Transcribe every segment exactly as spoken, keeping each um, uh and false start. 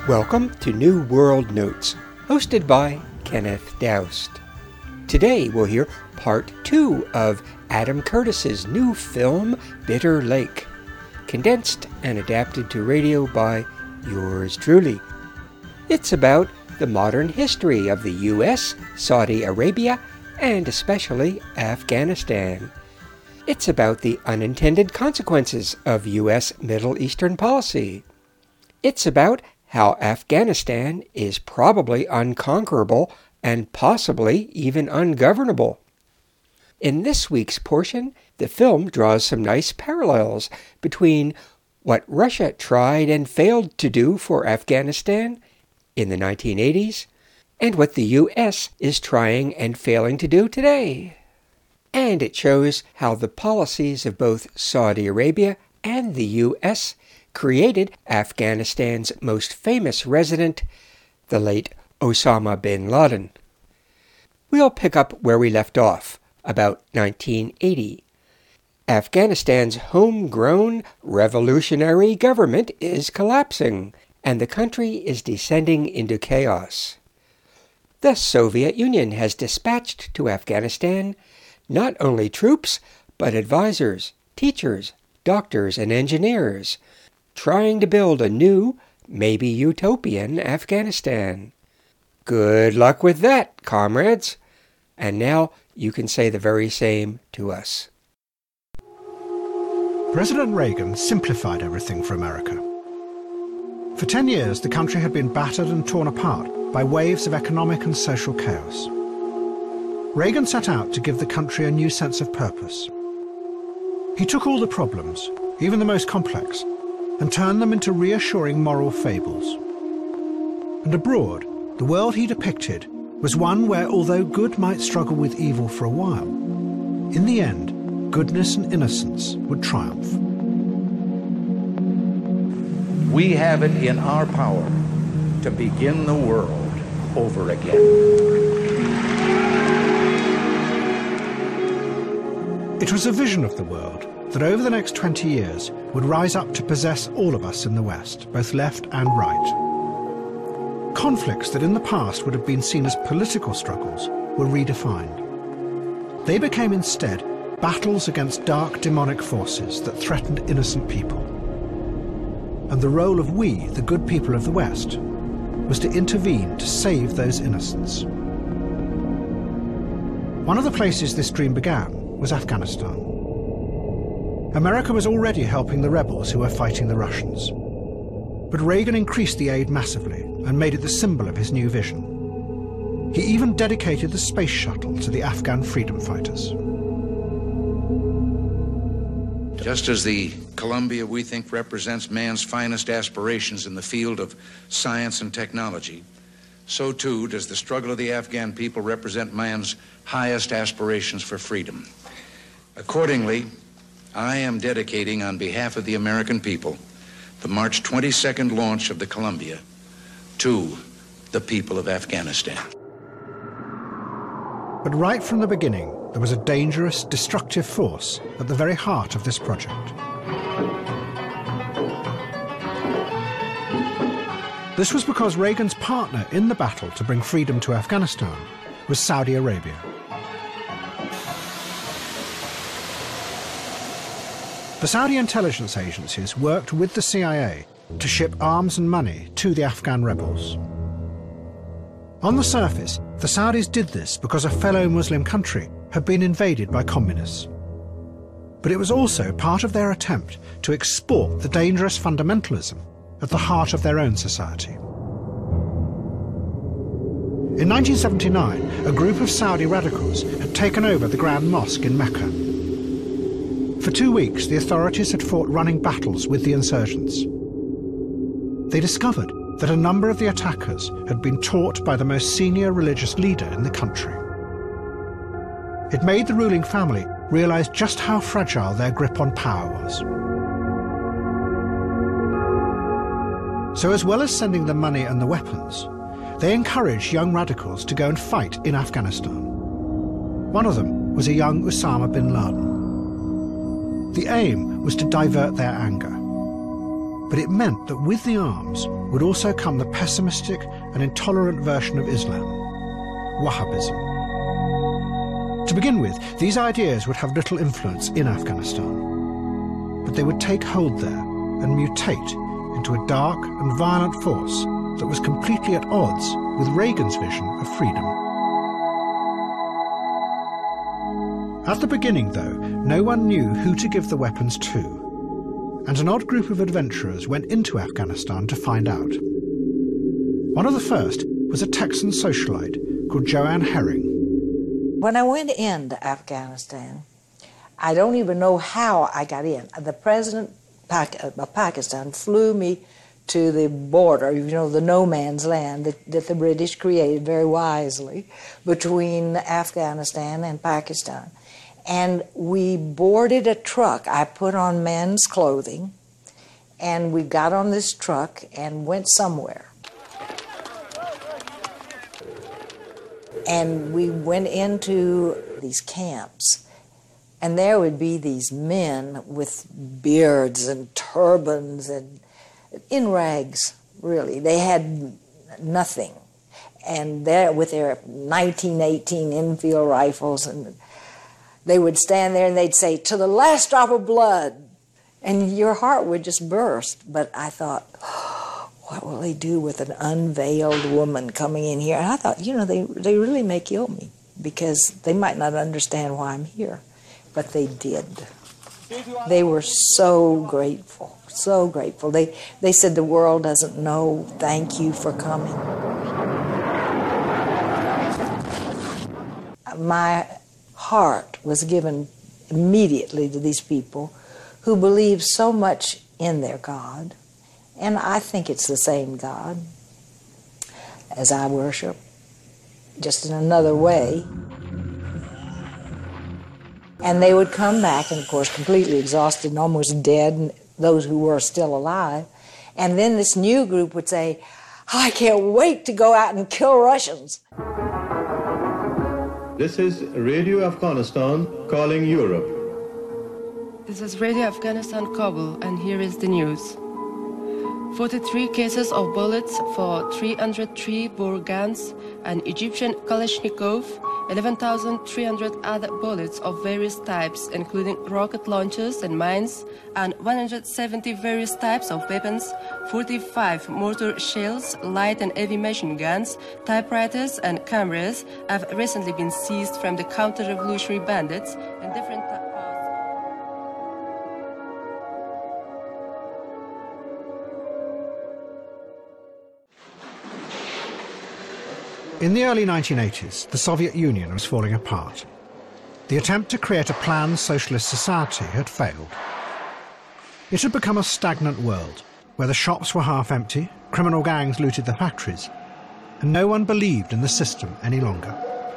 Welcome to New World Notes, hosted by Kenneth Doust. Today we'll hear part two of Adam Curtis's new film, Bitter Lake, condensed and adapted to radio by yours truly. It's about the modern history of the U S, Saudi Arabia, and especially Afghanistan. It's about the unintended consequences of U S Middle Eastern policy. It's about how Afghanistan is probably unconquerable and possibly even ungovernable. In this week's portion, the film draws some nice parallels between what Russia tried and failed to do for Afghanistan in the nineteen eighties and what the U S is trying and failing to do today. And it shows how the policies of both Saudi Arabia and the U S created Afghanistan's most famous resident, the late Osama bin Laden. We'll pick up where we left off, about nineteen eighty. Afghanistan's homegrown revolutionary government is collapsing, and the country is descending into chaos. The Soviet Union has dispatched to Afghanistan not only troops, but advisors, teachers, doctors, and engineers, trying to build a new, maybe utopian Afghanistan. Good luck with that, comrades. And now you can say the very same to us. President Reagan simplified everything for America. For ten years, the country had been battered and torn apart by waves of economic and social chaos. Reagan set out to give the country a new sense of purpose. He took all the problems, even the most complex, and turned them into reassuring moral fables. And abroad, the world he depicted was one where, although good might struggle with evil for a while, in the end, goodness and innocence would triumph. We have it in our power to begin the world over again. It was a vision of the world that over the next twenty years would rise up to possess all of us in the West, both left and right. Conflicts that in the past would have been seen as political struggles were redefined. They became instead battles against dark demonic forces that threatened innocent people. And the role of we, the good people of the West, was to intervene to save those innocents. One of the places this dream began was Afghanistan. America was already helping the rebels who were fighting the Russians. But Reagan increased the aid massively and made it the symbol of his new vision. He even dedicated the space shuttle to the Afghan freedom fighters. Just as the Columbia, we think, represents man's finest aspirations in the field of science and technology, so too does the struggle of the Afghan people represent man's highest aspirations for freedom. Accordingly, I am dedicating on behalf of the American people the March twenty-second launch of the Columbia to the people of Afghanistan. But right from the beginning, there was a dangerous, destructive force at the very heart of this project. This was because Reagan's partner in the battle to bring freedom to Afghanistan was Saudi Arabia. The Saudi intelligence agencies worked with the C I A to ship arms and money to the Afghan rebels. On the surface, the Saudis did this because a fellow Muslim country had been invaded by communists. But it was also part of their attempt to export the dangerous fundamentalism at the heart of their own society. In nineteen seventy-nine, a group of Saudi radicals had taken over the Grand Mosque in Mecca. For two weeks, the authorities had fought running battles with the insurgents. They discovered that a number of the attackers had been taught by the most senior religious leader in the country. It made the ruling family realize just how fragile their grip on power was. So as well as sending the money and the weapons, they encouraged young radicals to go and fight in Afghanistan. One of them was a young Osama bin Laden. The aim was to divert their anger. But it meant that with the arms would also come the pessimistic and intolerant version of Islam, Wahhabism. To begin with, these ideas would have little influence in Afghanistan, but they would take hold there and mutate into a dark and violent force that was completely at odds with Reagan's vision of freedom. At the beginning, though, no one knew who to give the weapons to, and an odd group of adventurers went into Afghanistan to find out. One of the first was a Texan socialite called Joanne Herring. When I went into Afghanistan, I don't even know how I got in. The president of Pakistan flew me to the border, you know, the no man's land that, that the British created very wisely between Afghanistan and Pakistan. And we boarded a truck. I put on men's clothing, and we got on this truck and went somewhere. And we went into these camps, and there would be these men with beards and turbans and in rags, really. They had nothing. And there with their nineteen eighteen Enfield rifles, and they would stand there and they'd say, "To the last drop of blood." And your heart would just burst. But I thought, oh, what will they do with an unveiled woman coming in here? And I thought, you know, they, they really may kill me because they might not understand why I'm here. But they did. They were so grateful, so grateful. They, they said, the world doesn't know, thank you for coming. My heart was given immediately to these people who believe so much in their God, and I think it's the same God as I worship, just in another way. And they would come back, and of course completely exhausted and almost dead, and those who were still alive. And then this new group would say, oh, I can't wait to go out and kill Russians. This is Radio Afghanistan calling Europe. This is Radio Afghanistan Kabul, and here is the news. forty-three cases of bullets for three hundred three bore guns, an Egyptian Kalashnikov, eleven thousand three hundred other bullets of various types, including rocket launchers and mines, and one hundred seventy various types of weapons, forty-five mortar shells, light and heavy machine guns, typewriters, and cameras have recently been seized from the counter-revolutionary bandits in different parts. In the early nineteen eighties, the Soviet Union was falling apart. The attempt to create a planned socialist society had failed. It had become a stagnant world, where the shops were half empty, criminal gangs looted the factories, and no one believed in the system any longer.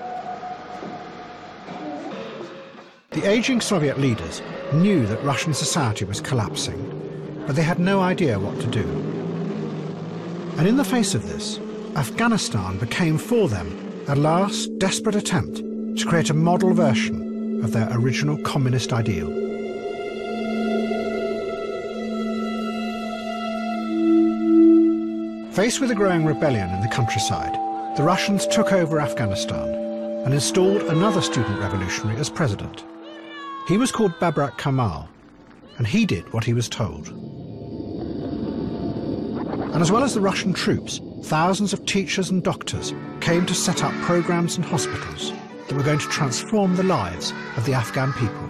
The aging Soviet leaders knew that Russian society was collapsing, but they had no idea what to do. And in the face of this, Afghanistan became for them a last desperate attempt to create a model version of their original communist ideal. Faced with a growing rebellion in the countryside, the Russians took over Afghanistan and installed another student revolutionary as president. He was called Babrak Kemal, and he did what he was told. And as well as the Russian troops, thousands of teachers and doctors came to set up programs and hospitals that were going to transform the lives of the Afghan people.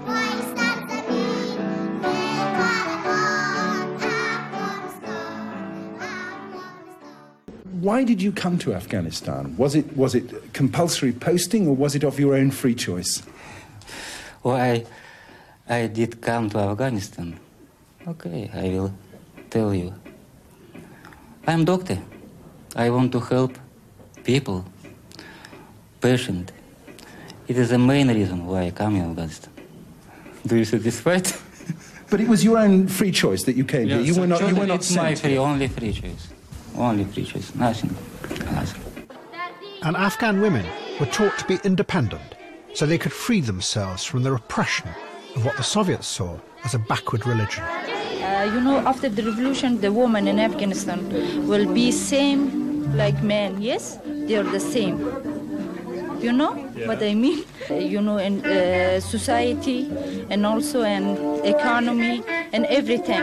Why did you come to Afghanistan? Was it, was it compulsory posting, or was it of your own free choice? Well, I, I did come to Afghanistan. Okay, I will tell you. I'm a doctor. I want to help people, patient. It is the main reason why I come in Afghanistan. Do you satisfied? But it was your own free choice that you came Yes, here. You were not. You were not it's my sent free, here. only free choice. Only free choice. Nothing. Nothing. And Afghan women were taught to be independent so they could free themselves from the repression of what the Soviets saw as a backward religion. Uh, you know, after the revolution, the women in Afghanistan will be same like men. Yes, they are the same. You know yeah. what I mean? Uh, you know, in uh, society and also in economy and everything.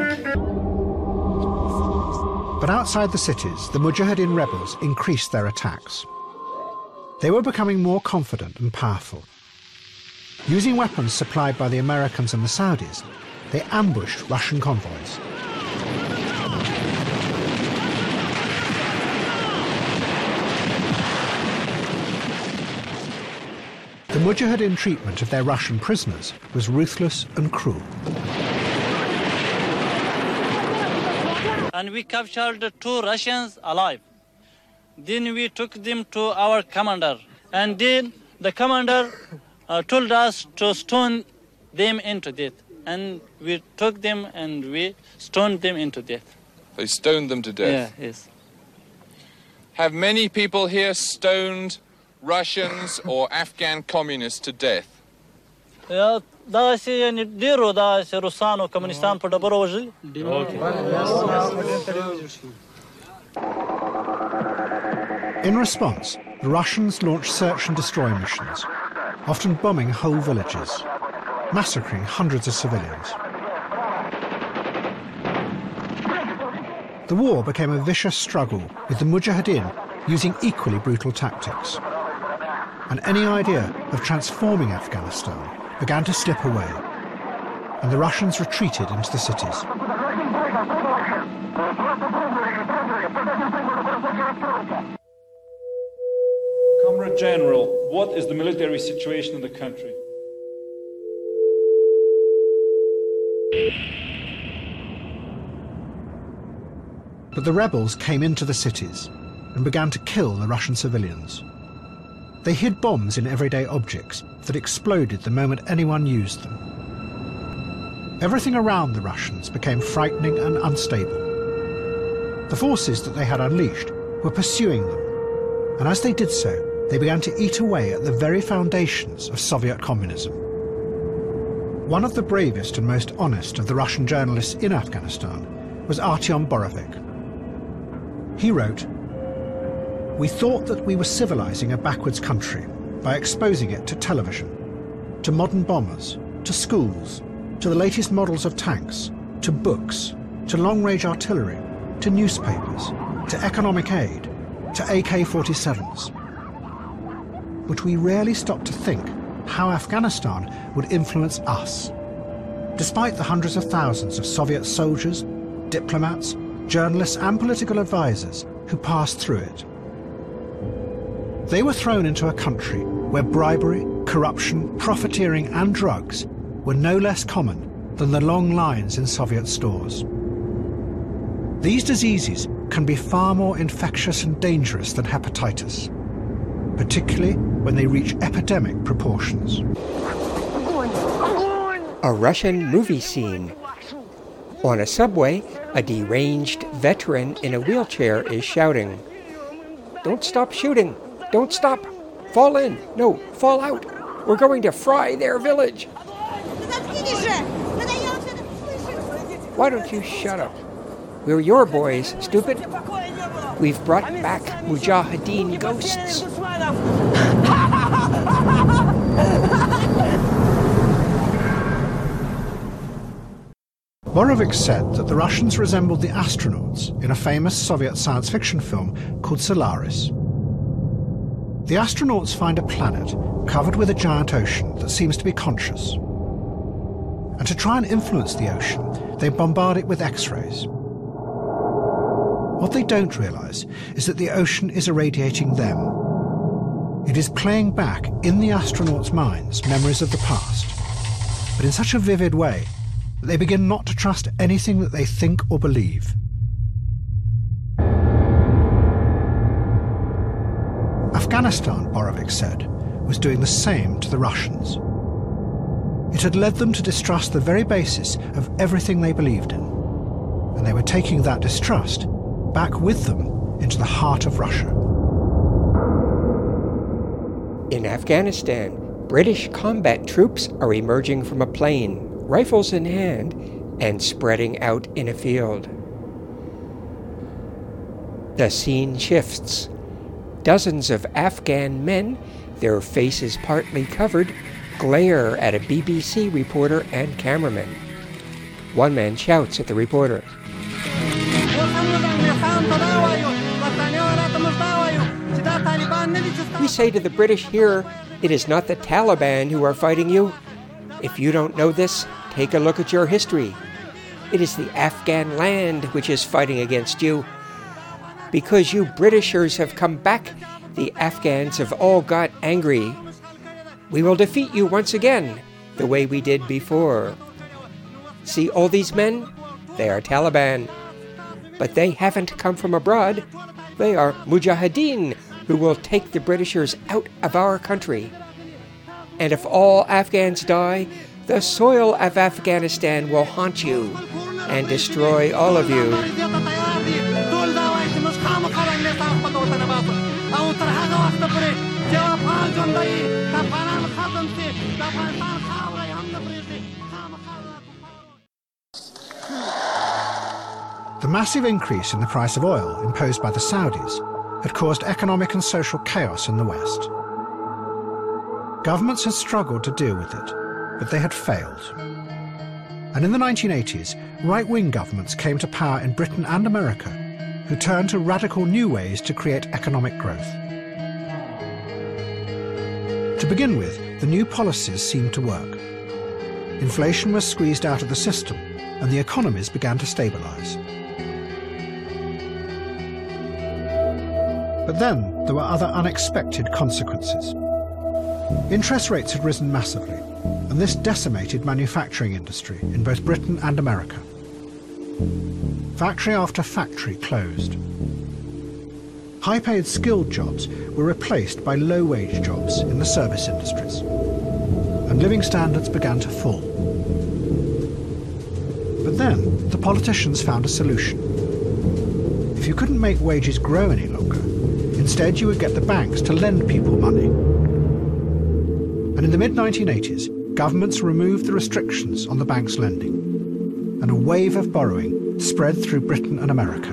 But outside the cities, the Mujahideen rebels increased their attacks. They were becoming more confident and powerful. Using weapons supplied by the Americans and the Saudis, they ambushed Russian convoys. The Mujahideen treatment of their Russian prisoners was ruthless and cruel. And we captured two Russians alive. Then we took them to our commander. And then the commander uh, told us to stone them into death. And we took them and we stoned them into death. They stoned them to death? Yeah, yes. Have many people here stoned Russians or Afghan communists to death? Yeah, da se ni diro da se Rusano komunistan po dobro žili. In response, the Russians launched search and destroy missions, often bombing whole villages, massacring hundreds of civilians. The war became a vicious struggle, with the Mujahideen using equally brutal tactics. And any idea of transforming Afghanistan began to slip away, and the Russians retreated into the cities. Comrade General, what is the military situation in the country? But the rebels came into the cities and began to kill the Russian civilians. They hid bombs in everyday objects that exploded the moment anyone used them. Everything around the Russians became frightening and unstable. The forces that they had unleashed were pursuing them, and as they did so, they began to eat away at the very foundations of Soviet communism. One of the bravest and most honest of the Russian journalists in Afghanistan was Artyom Borovik. He wrote, "We thought that we were civilizing a backwards country by exposing it to television, to modern bombers, to schools, to the latest models of tanks, to books, to long-range artillery, to newspapers, to economic aid, to A K forty-sevens. But we rarely stopped to think how Afghanistan would influence us. Despite the hundreds of thousands of Soviet soldiers, diplomats, journalists and political advisors who passed through it. They were thrown into a country where bribery, corruption, profiteering and drugs were no less common than the long lines in Soviet stores. These diseases can be far more infectious and dangerous than hepatitis, particularly when they reach epidemic proportions." A Russian movie scene. On a subway, a deranged veteran in a wheelchair is shouting, "Don't stop shooting! Don't stop! Fall in! No, fall out! We're going to fry their village!" Why don't you shut up? We're your boys, stupid. We've brought back Mujahideen ghosts. Borovik said that the Russians resembled the astronauts in a famous Soviet science fiction film called Solaris. The astronauts find a planet covered with a giant ocean that seems to be conscious. And to try and influence the ocean, they bombard it with X-rays. What they don't realize is that the ocean is irradiating them. It is playing back in the astronauts' minds memories of the past, but in such a vivid way that they begin not to trust anything that they think or believe. Afghanistan, Borovik said, was doing the same to the Russians. It had led them to distrust the very basis of everything they believed in, and they were taking that distrust back with them into the heart of Russia. In Afghanistan, British combat troops are emerging from a plane, rifles in hand, and spreading out in a field. The scene shifts. Dozens of Afghan men, their faces partly covered, glare at a B B C reporter and cameraman. One man shouts at the reporter. We say to the British here, it is not the Taliban who are fighting you. If you don't know this, take a look at your history. It is the Afghan land which is fighting against you. Because you Britishers have come back, the Afghans have all got angry. We will defeat you once again, the way we did before. See all these men? They are Taliban. But they haven't come from abroad. They are Mujahideen, who will take the Britishers out of our country. And if all Afghans die, the soil of Afghanistan will haunt you and destroy all of you. The massive increase in the price of oil imposed by the Saudis had caused economic and social chaos in the West. Governments had struggled to deal with it, but they had failed. And in the nineteen eighties, right-wing governments came to power in Britain and America, who turned to radical new ways to create economic growth. To begin with, the new policies seemed to work. Inflation was squeezed out of the system, and the economies began to stabilise. But then there were other unexpected consequences. Interest rates had risen massively, and this decimated manufacturing industry in both Britain and America. Factory after factory closed. High-paid skilled jobs were replaced by low-wage jobs in the service industries, and living standards began to fall. But then the politicians found a solution. If you couldn't make wages grow any longer, instead you would get the banks to lend people money. And in the mid nineteen eighties, governments removed the restrictions on the banks' lending, and a wave of borrowing spread through Britain and America.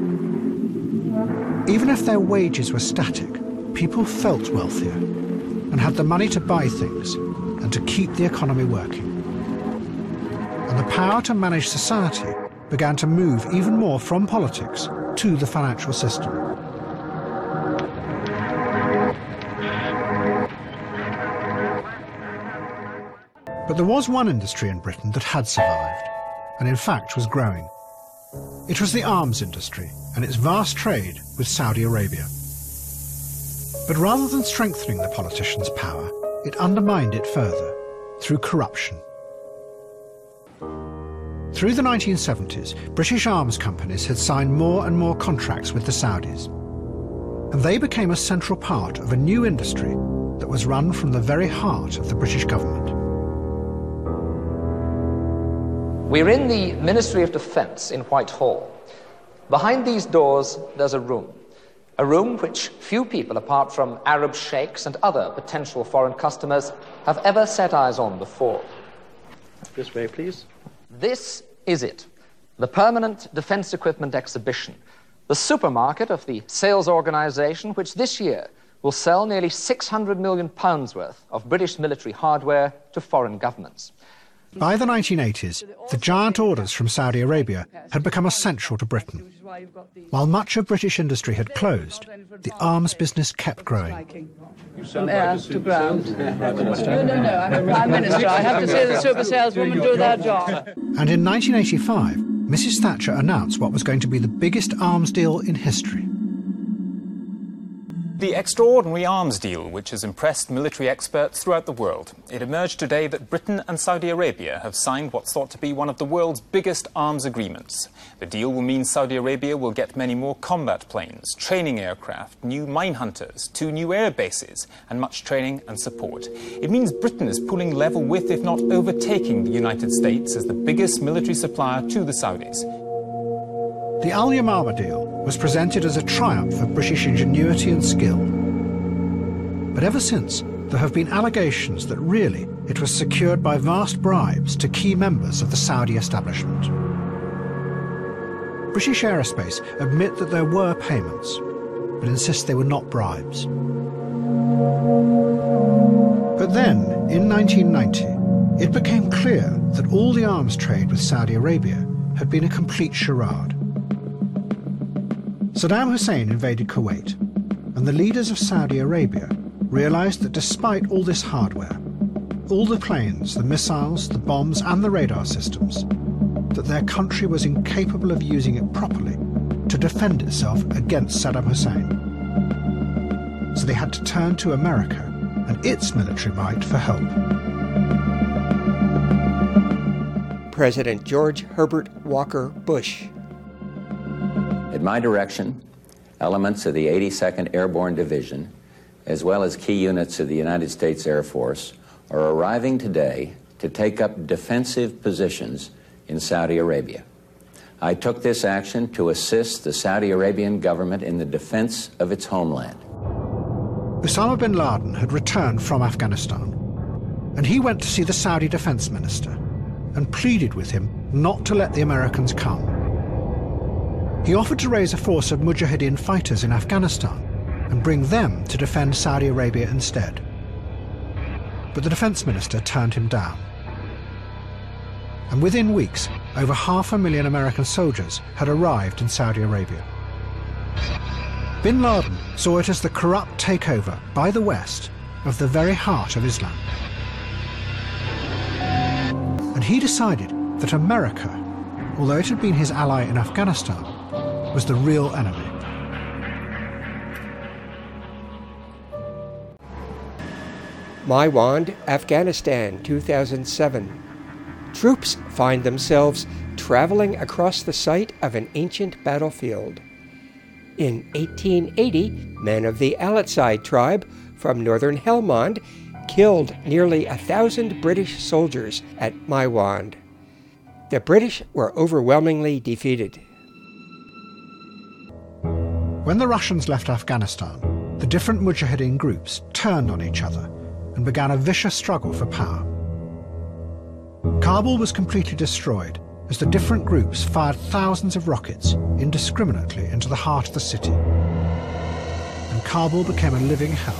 Even if their wages were static, people felt wealthier and had the money to buy things and to keep the economy working. And the power to manage society began to move even more from politics to the financial system. But there was one industry in Britain that had survived, and in fact was growing. It was the arms industry and its vast trade with Saudi Arabia. But rather than strengthening the politicians' power, it undermined it further through corruption. Through the nineteen seventies, British arms companies had signed more and more contracts with the Saudis, and they became a central part of a new industry that was run from the very heart of the British government. We're in the Ministry of Defence in Whitehall. Behind these doors, there's a room. A room which few people, apart from Arab sheikhs and other potential foreign customers, have ever set eyes on before. This way, please. This is it, the permanent defence equipment exhibition, the supermarket of the sales organisation which this year will sell nearly six hundred million pounds worth of British military hardware to foreign governments. By the nineteen eighties, the giant orders from Saudi Arabia had become essential to Britain. While much of British industry had closed, the arms business kept growing. From air to ground. No, no, no, I'm a Prime Minister. I have to say the super saleswomen do their job. And in nineteen eighty-five, Missus Thatcher announced what was going to be the biggest arms deal in history. The extraordinary arms deal, which has impressed military experts throughout the world. It emerged today that Britain and Saudi Arabia have signed what's thought to be one of the world's biggest arms agreements. The deal will mean Saudi Arabia will get many more combat planes, training aircraft, new mine hunters, two new air bases, and much training and support. It means Britain is pulling level with, if not overtaking, the United States as the biggest military supplier to the Saudis. The Al Yamama deal was presented as a triumph of British ingenuity and skill. But ever since, there have been allegations that really it was secured by vast bribes to key members of the Saudi establishment. British Aerospace admit that there were payments, but insist they were not bribes. But then, in nineteen ninety, it became clear that all the arms trade with Saudi Arabia had been a complete charade. Saddam Hussein invaded Kuwait, and the leaders of Saudi Arabia realized that despite all this hardware, all the planes, the missiles, the bombs and the radar systems, that their country was incapable of using it properly to defend itself against Saddam Hussein. So they had to turn to America and its military might for help. President George Herbert Walker Bush. At my direction, elements of the eighty-second Airborne Division, as well as key units of the United States Air Force, are arriving today to take up defensive positions in Saudi Arabia. I took this action to assist the Saudi Arabian government in the defense of its homeland. Osama bin Laden had returned from Afghanistan, and he went to see the Saudi defense minister and pleaded with him not to let the Americans come. He offered to raise a force of Mujahideen fighters in Afghanistan and bring them to defend Saudi Arabia instead. But the defense minister turned him down. And within weeks, over half a million American soldiers had arrived in Saudi Arabia. Bin Laden saw it as the corrupt takeover by the West of the very heart of Islam. And he decided that America, although it had been his ally in Afghanistan, was the real enemy. Maiwand, Afghanistan, two thousand seven. Troops find themselves traveling across the site of an ancient battlefield. In eighteen eighty, men of the Alatsai tribe from northern Helmand killed nearly a thousand British soldiers at Maiwand. The British were overwhelmingly defeated. When the Russians left Afghanistan, the different Mujahideen groups turned on each other and began a vicious struggle for power. Kabul was completely destroyed as the different groups fired thousands of rockets indiscriminately into the heart of the city. And Kabul became a living hell.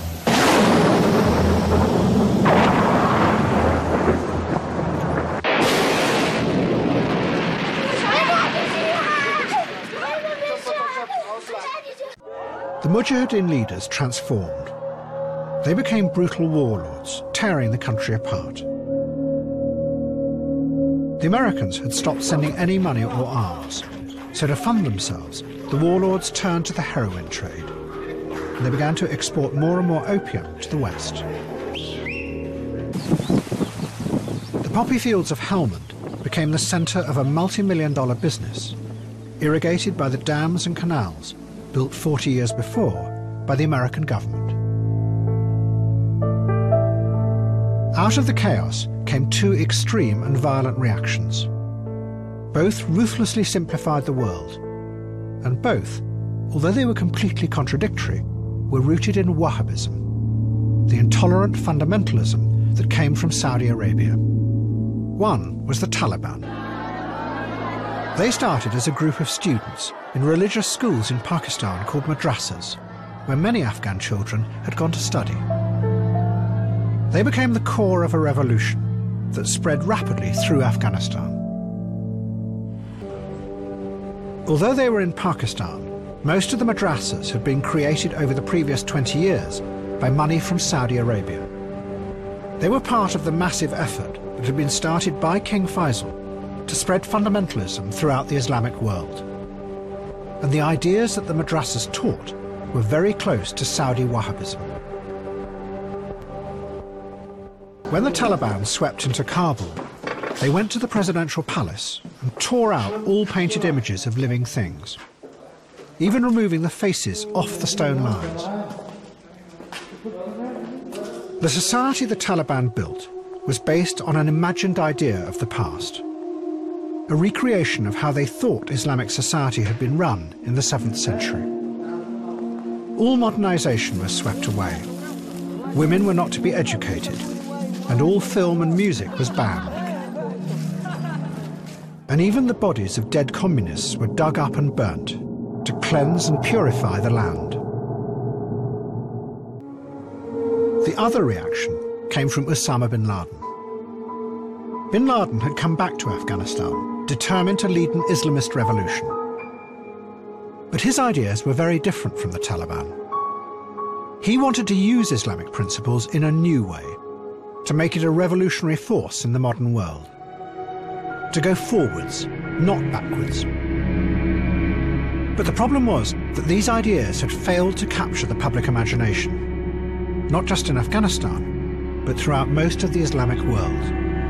The Mujahideen leaders transformed. They became brutal warlords, tearing the country apart. The Americans had stopped sending any money or arms, so to fund themselves, the warlords turned to the heroin trade, and they began to export more and more opium to the West. The poppy fields of Helmand became the center of a multi-million dollar business, irrigated by the dams and canals built forty years before by the American government. Out of the chaos came two extreme and violent reactions. Both ruthlessly simplified the world, and both, although they were completely contradictory, were rooted in Wahhabism, the intolerant fundamentalism that came from Saudi Arabia. One was the Taliban. They started as a group of students in religious schools in Pakistan called madrasas, where many Afghan children had gone to study. They became the core of a revolution that spread rapidly through Afghanistan. Although they were in Pakistan, most of the madrasas had been created over the previous twenty years by money from Saudi Arabia. They were part of the massive effort that had been started by King Faisal to spread fundamentalism throughout the Islamic world. And the ideas that the madrasas taught were very close to Saudi Wahhabism. When the Taliban swept into Kabul, they went to the presidential palace and tore out all painted images of living things, even removing the faces off the stone lines. The society the Taliban built was based on an imagined idea of the past, a recreation of how they thought Islamic society had been run in the seventh century. All modernization was swept away. Women were not to be educated. and all film and music was banned. And even the bodies of dead communists were dug up and burnt to cleanse and purify the land. The other reaction came from Osama bin Laden. Bin Laden had come back to Afghanistan, determined to lead an Islamist revolution. But his ideas were very different from the Taliban. He wanted to use Islamic principles in a new way, to make it a revolutionary force in the modern world. To go forwards, not backwards. But the problem was that these ideas had failed to capture the public imagination, not just in Afghanistan, but throughout most of the Islamic world.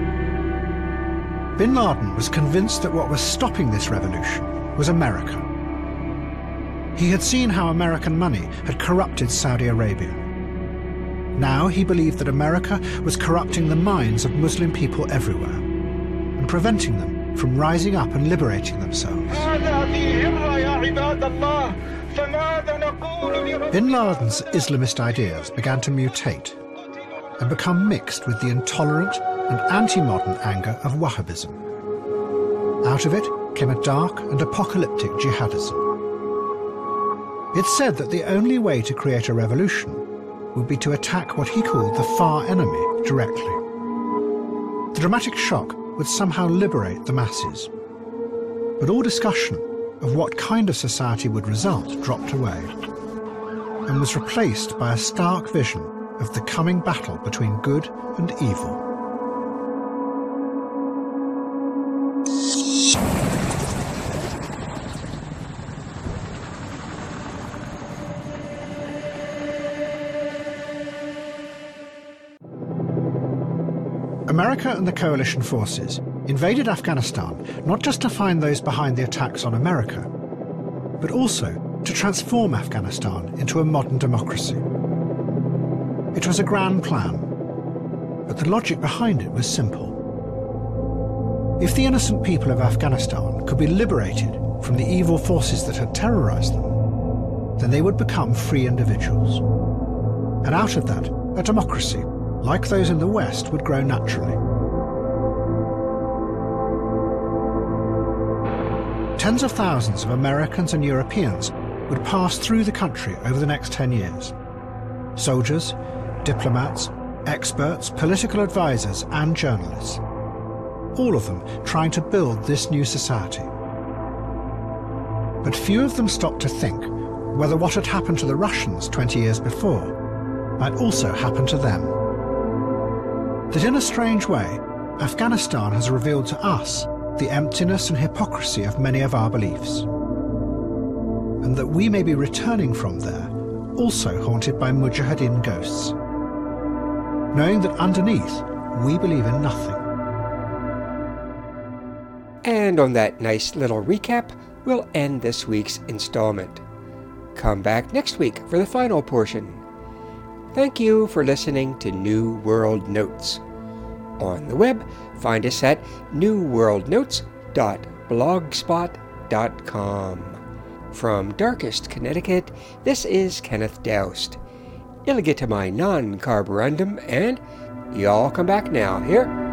Bin Laden was convinced that what was stopping this revolution was America. He had seen how American money had corrupted Saudi Arabia. Now he believed that America was corrupting the minds of Muslim people everywhere and preventing them from rising up and liberating themselves. Bin Laden's Islamist ideas began to mutate and become mixed with the intolerant and anti-modern anger of Wahhabism. Out of it came a dark and apocalyptic jihadism. It's said that the only way to create a revolution would be to attack what he called the far enemy directly. The dramatic shock would somehow liberate the masses. But all discussion of what kind of society would result dropped away and was replaced by a stark vision of the coming battle between good and evil. America and the coalition forces invaded Afghanistan not just to find those behind the attacks on America, but also to transform Afghanistan into a modern democracy. It was a grand plan, but the logic behind it was simple. If the innocent people of Afghanistan could be liberated from the evil forces that had terrorized them, then they would become free individuals. And out of that, a democracy, like those in the West, would grow naturally. Tens of thousands of Americans and Europeans would pass through the country over the next ten years. Soldiers, diplomats, experts, political advisors, and journalists. All of them trying to build this new society. But few of them stopped to think whether what had happened to the Russians twenty years before might also happen to them. That in a strange way, Afghanistan has revealed to us the emptiness and hypocrisy of many of our beliefs, and that we may be returning from there also haunted by mujahideen ghosts, knowing that underneath we believe in nothing. And on that nice little recap, we'll end this week's installment. Come back next week for the final portion. Thank you for listening to New World Notes. On the web, find us at new world notes dot blogspot dot com. From Darkest, Connecticut, this is Kenneth Doust. Illegitimae non carborundum, and y'all come back now. Here.